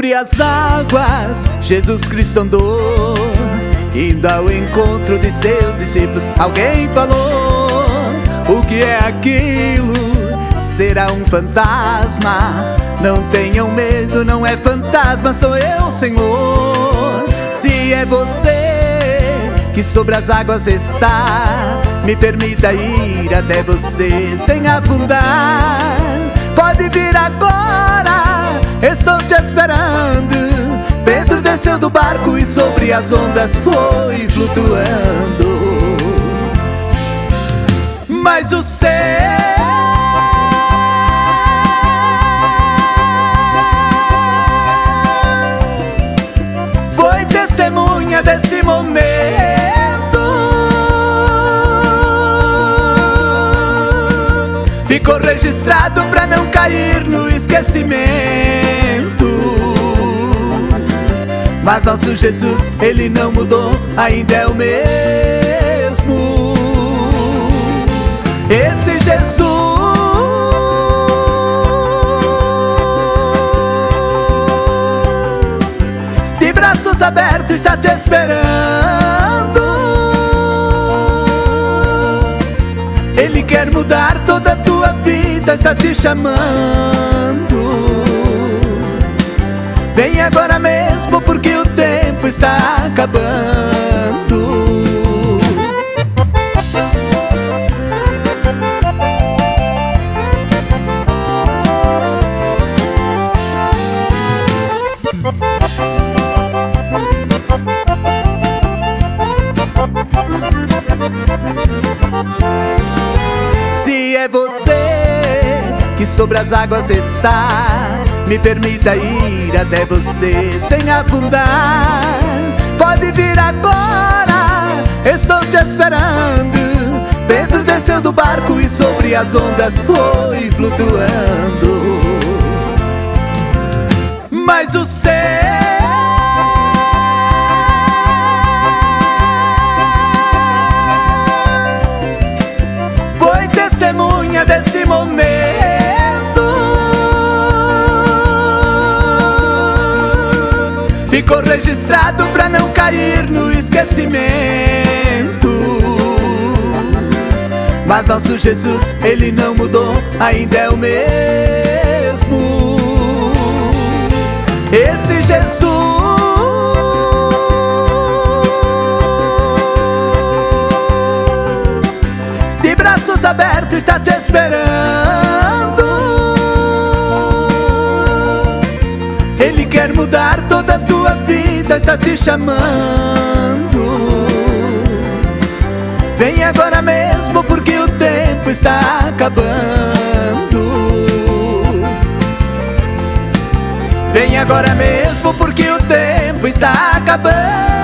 sobre as águas, Jesus Cristo andou, indo ao encontro de seus discípulos. Alguém falou: o que é aquilo? Será um fantasma? Não tenham medo, não é fantasma, sou eu, Senhor. Se é você que sobre as águas está, me permita ir até você sem afundar. Pode vir agora, estou te esperando. Pedro desceu do barco e sobre as ondas foi flutuando. Mas o céu foi testemunha desse momento. Ficou registrado pra não cair no esquecimento. Mas nosso Jesus, ele não mudou, ainda é o mesmo. Esse Jesus de braços abertos está te esperando. Ele quer mudar toda a tua vida, está te chamando. Vem agora mesmo, porque o tempo está acabando. Se é você que sobre as águas está, me permita ir até você sem afundar. Pode vir agora, estou te esperando. Pedro desceu do barco e sobre as ondas foi flutuando. Mas o céu foi testemunha desse momento. Ficou registrado pra não cair no esquecimento. Mas nosso Jesus, ele não mudou, ainda é o mesmo. Esse Jesus de braços abertos está te esperando. Ele quer mudar toda a tua vida, está te chamando. Vem agora mesmo, porque o tempo está acabando. Vem agora mesmo, porque o tempo está acabando.